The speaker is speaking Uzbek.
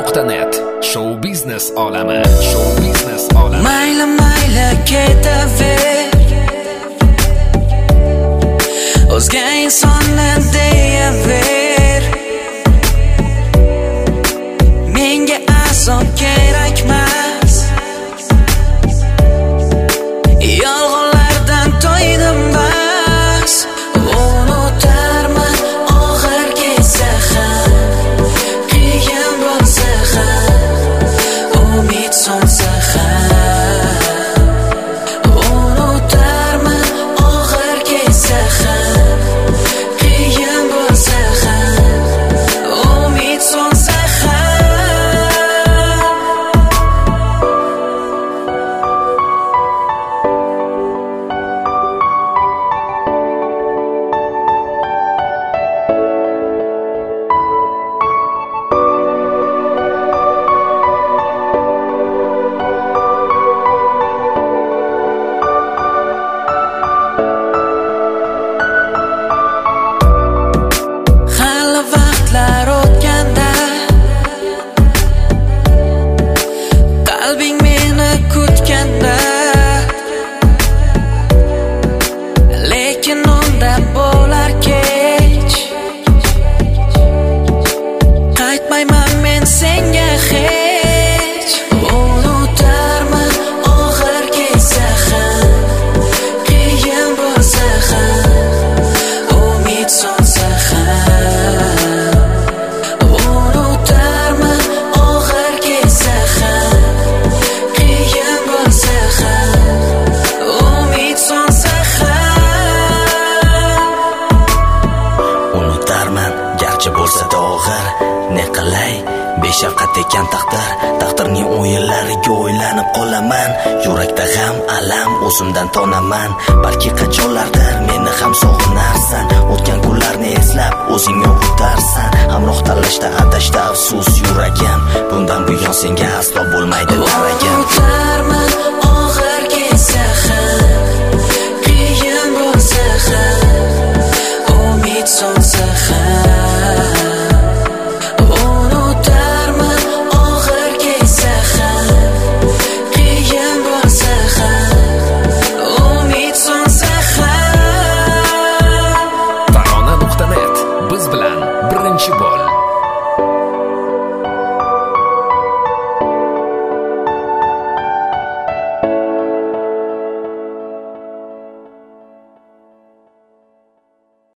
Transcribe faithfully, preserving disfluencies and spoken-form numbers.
nuqta net. Show biznes olami, show biznes olami. Mayli mayli ketaver, o'zga insonni deyaver. Menga azob kerakmas, yolg'onlardan to'ydim bas. Unutarman oxirgi zahar, qiyin bo'lsa ham, umid so'nsa ham. Unutarman oxirgi zahar, qiyin bo'lsa ham, umid so'nsa ham. Ne qilay, beshafqat ekan taqdir. Taqdirning o'yinlariga o'ylanib qolaman. Yurakda g'am, alam, o'zimdan tonaman. Balki qachonlardir meni ham sog'inarsan. O'tgan kunlarni eslab o'zing yo'qotarsan. Hamroh tanlashda adashda afsus yuragim. Bundan buyon senga aslo bo'lmaydi daragim. Unutarman oxirgi zahar, qiyin bo'lsa ham, umid so'nsa ham.